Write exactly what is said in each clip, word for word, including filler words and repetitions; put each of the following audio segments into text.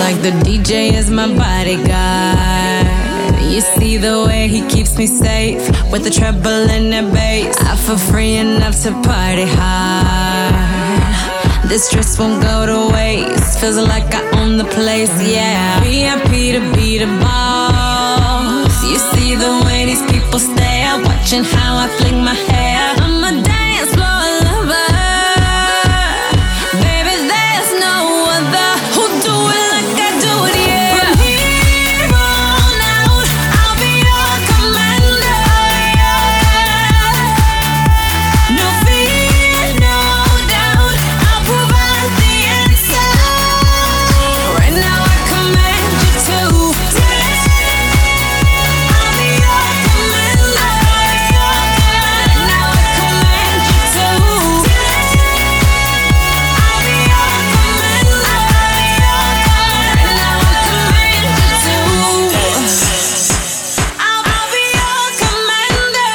like the D J is my bodyguard. You see the way he keeps me safe with the treble and the bass. I feel free enough to party hard. This dress won't go to waste. Feels like I own the place, yeah. V I P to be the boss. You see the way these people stare, watching how I fling my hair. I'm a dance floor lover. Baby, there's no other who do it like I do it, yeah. From here on out, I'll be your commander, yeah. No fear, no doubt, I'll provide the answer. Right now I command you to dance. I'll be your commander. Right now I command you to dance. I'll be your commander. Right now I command you to dance. I'll be your commander.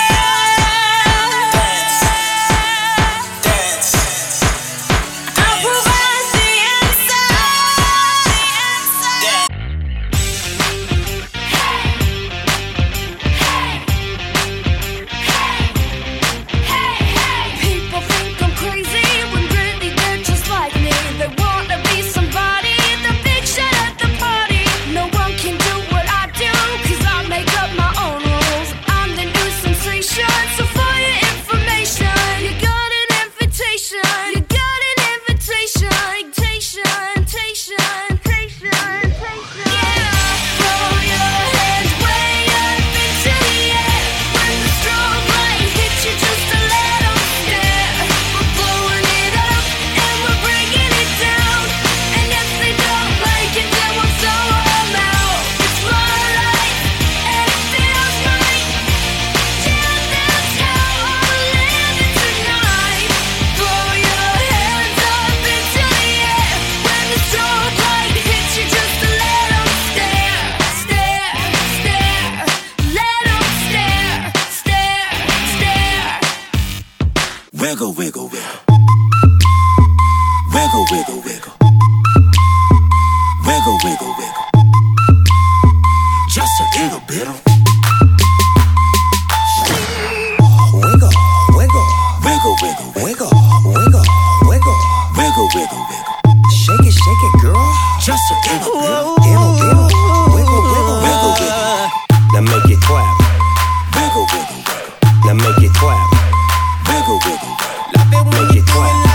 I'll provide the answer. People think I'm crazy when really they're just like me. They wanna be somebody, the big shot at the party. No one can do what I do, cause I make up my own rules. I'm the new sensation, so for your information, you got an invitation. You got an invitation. Invitation, invitation, invitation, invitation. Yeah, throw your hands way up into the air. When the strobe light hits you, just to let 'em stare. We're blowing it up and we're bringing it down. And if they don't like it, then we'll throw 'em out. It's my life and it feels right. Yeah, that's how I'm living tonight. Throw your hands up into the air. When the strobe light hits you, just to let 'em stare. Stare, stare. Let 'em stare, stare, stare. Wiggle, wiggle, wiggle. Wiggle, wiggle, wiggle. Wiggle, wiggle, wiggle. Just a little bit of wiggle, wiggle, wiggle, wiggle, wiggle, wiggle, wiggle, wiggle, wiggle, wiggle. Shake it, shake it, girl. Just a little bit, little, little, wiggle, wiggle, wiggle, wiggle. Now make it clap. Wiggle, wiggle, wiggle. Now make it clap. Wiggle, wiggle, wiggle. Make it clap.